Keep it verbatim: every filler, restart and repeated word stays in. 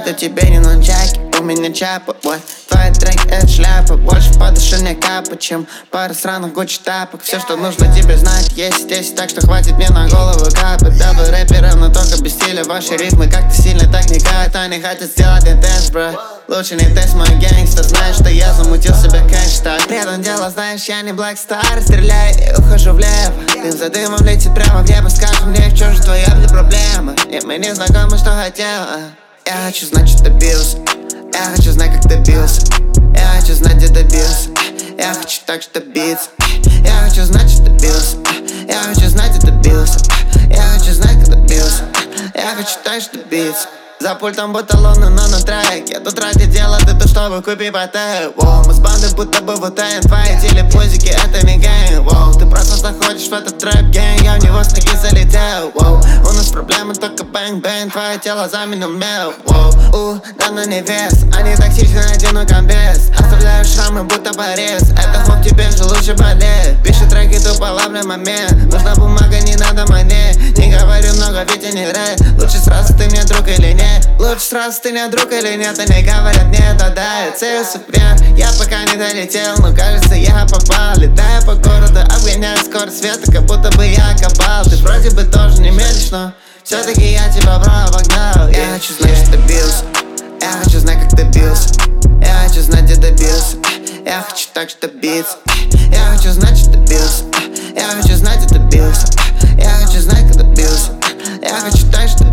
Это тебе не нунчаки, у меня чапа, вот. Твои треки это шляпа, больше по душе не капа, чем пара сраных гучи тапок. Все, что нужно тебе знать, есть здесь, так что хватит мне на голову капать. Дабы рэперам, но только без стиля. Ваши ритмы как-то сильно так не кают. Они хотят сделать мне тест, бро. Лучше не тест, мой гэнгстер. Знаешь, что я замутил себе кэш, так. Предан дело, знаешь, я не Black Star. Стреляю и ухожу влево. Дым за дымом летит прямо в небо. Скажи мне, в чем же твоя для проблема? И мы не знакомы, что хотела. Я хочу знать, что добился. Я хочу знать, как добился. Я хочу знать, где добился. Я хочу так, что биться. Я хочу знать, что добился. Я хочу знать, где добился. Я хочу знать, как добился. Я хочу так, что биться. За пультом будто луна, но на трек. Я тут ради дела, ты тут, чтобы купить батарею. Мы с бандой будто бы в утаем. Твои телепузики, это не гейм. Ты просто заходишь в этот трэп-гейм. Я в него с ноги залетел. Воу. У нас проблемы только бэнг-бэнг. Твое тело заменил мел. У, да на не вес. Они токсичны, надену комбез. Оставляю шрамы, будто порез. Это хоп, тебе же лучше болеть. Пиши треки, тупо ловлю момент. Нужна бумага, не надо монет. Не говорю много, ведь я не рэп. Лучше сразу ты мне друг или нет. Лучше сразу ты мне друг или нет. Они говорят, нет, а да, я целился прям. Я пока не долетел, но кажется, я попал. Летаю по городу, обгоняю скорость света, как будто бы я копал. Ты вроде бы тоже не медлишь, но все-таки я тебя, бро, обогнал. Я хочу знать, что добился. Я хочу знать, как добился. Я хочу знать, где добился. Я хочу так, что биться. Я хочу знать, что добился. Я хочу знать, где добился. Я хочу знать, как добился. Я хочу так, что